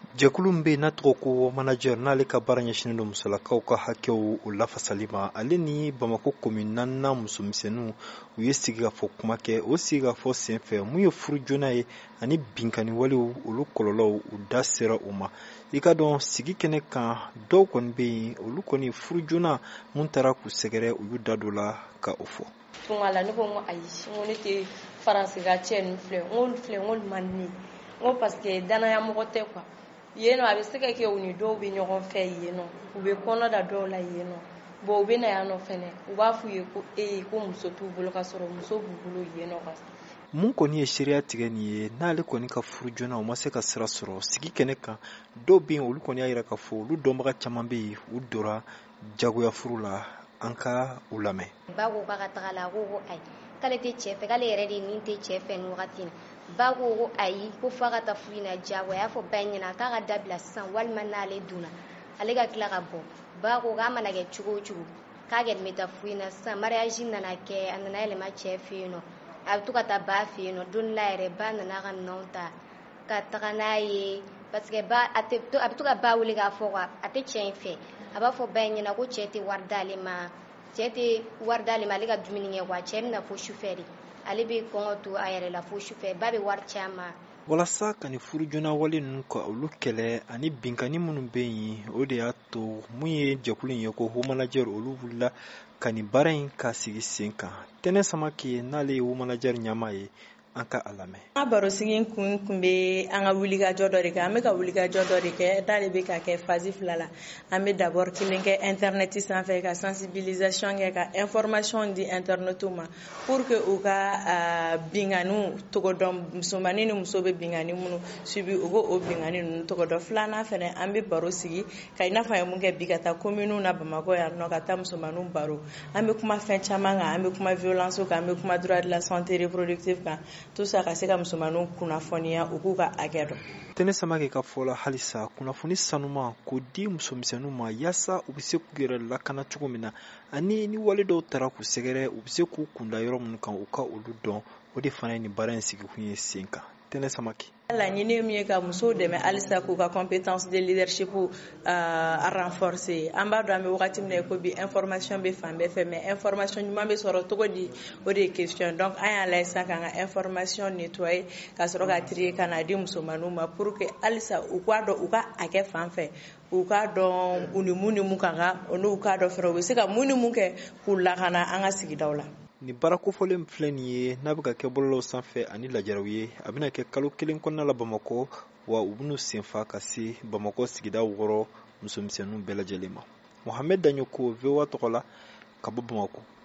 Jakulumbe na toko manager n'ale ka baara ɲɛsinnen don musolakaw ka hakɛw o lafasali ma ale ni Bamako commune na musomisɛnninw u ye sigi ka fɔ kuma kɛ o sigi ka fɔ senfɛ mun ye furu joona ye ani binkani walew olu kɔlɔlɔw u da sera u ma i ka dɔn sigi kɛnɛ kan dɔw kɔni bɛ yen olu kɔni furu joona mun taara k'u sɛgɛrɛ u y'u da don la ka o fɔ. Tungala ne ko ngo ayi ngo ne tɛ faransi ka cɛ nin filɛ ngo man ni ngo parce que danaya mɔgɔ tɛ quoi yeno a bɛ se ka kɛ u ni dɔw bɛ ɲɔgɔn fɛ yeno u bɛ kɔnɔ da dɔw la yeno bon u bɛ na yan nɔ fɛnɛ u b'a f'u ye ko ko muso t'u bolo ka sɔrɔ muso b'u bolo yeno ka mun kɔni ye seereya tigɛ nin ye n'ale kɔni ka furu joona u ma se ka sira sɔrɔ sigi kɛnɛ kan dɔw bɛ yen olu kɔni y'a jira k'a fɔ olu dɔnbaga caman bɛ yen u dora jagoya furu la an ka u lamɛn. Ba ko k'a ka taga la ko ayi k'ale tɛ cɛ fɛ k'ale yɛrɛ de nin tɛ cɛ fɛ nin wagati in ba ko ayi ko f'a ka taa furu in na jago y'a fɔ ba in ɲɛna k'a ka dabila sisan walima n'ale donna ale ka tila ka bɔ ba ko k'a mana kɛ cogo o cogo k'a kɛ bɛ taa furu in na sisan mariage nana kɛ a nana yɛlɛma cɛ fɛ yen nɔ a bɛ to ka taa ba fɛ yen nɔ don la yɛrɛ ba nana ka minɛnw ta ka taga n'a ye parce que a bɛ to ka ba wele k'a fɔ quoi a tɛ cɛ in fɛ a b'a fɔ ba in ɲɛna ko cɛ tɛ wari d'ale ma ale ka dumuni kɛ quoi cɛ bɛna fo sufɛ de ale bɛ kɔngɔ to a yɛrɛ la fo sufɛ ba bɛ wari caman. Walasa ka ni furu joona wale ninnu ka olu kɛlɛ ani binkani minnu bɛ yen o de y'a to mun ye jɛkulu in ye ko Home Manager olu wulila ka ni baara in ka sigi sen kan Tɛnɛ Samake n'ale ye Home Manager ɲɛmaa ye an ka a lamɛn. An ka barosigi kun bɛ an ka wulikajɔ dɔ de kɛ an bɛ ka wulikajɔ dɔ de kɛ n'ale bɛ ka kɛ phase 2 la an bɛ d'abord kelen kɛ internet sanfɛ ka sensibilisation kɛ ka information di internautes ma pour que u ka binkaniw tɔgɔ dɔn musomanin ni muso bɛ binkani minnu subi u b'o binkani ninnu tɔgɔ dɔn filanan fɛnɛ an bɛ baro sigi ka i n'a fɔ an ye mun kɛ bi ka taa communes na Bamakɔ yan nɔ ka taa musomaninw baro an bɛ kuma fɛn caman kan an bɛ kuma violence kan an bɛ kuma droit de la santé reproductive kan tout ça ka se ka musomaninw kunnafoniya u k'u ka hakɛ dɔn. Tɛnɛ Samake ka fɔ la halisa kunnafoni sanuma k'o di musomisɛnninw ma yaasa u bɛ se k'u yɛrɛ lakana cogo min na ani ni wale dɔw taara k'u sɛgɛrɛ u bɛ se k'u kunda yɔrɔ minnu kan u ka olu dɔn o de fana ye nin baara in sigikun ye sen kan. Tɛnɛ Samake. Laɲini min ye ka musow dɛmɛ halisa k'u ka compétence de leadership renforcer an b'a dɔn an bɛ wagati min na ko bi information bɛ fan bɛɛ fɛ mais information ɲuman bɛ sɔrɔ cogo di o de ye question donc an y'a lajɛ sisan k'an ka information nettoyer ka sɔrɔ ka trier ka n'a di musomaninw ma pour que halisa u k'a dɔn u ka hakɛ fan fɛ u k'a dɔn u ni mun ka kan o n'u k'a dɔn fɛnɛ u bɛ se ka mun ni mun kɛ k'u lakana an ka sigidaw la. Ni baara kofɔlen filɛ nin ye n'a bɛ ka kɛ bɔlɔlɔw sanfɛ ani lajaraw ye a bɛna kɛ kalo 1 kɔnɔna la Bamakɔ wa u bɛn'u senfa ka se Bamakɔ sigida 6 musomisɛnninw bɛɛ lajɛlen ma. Mohamed Daɲoko VOA tɔgɔ la ka bɔ Bamakɔ.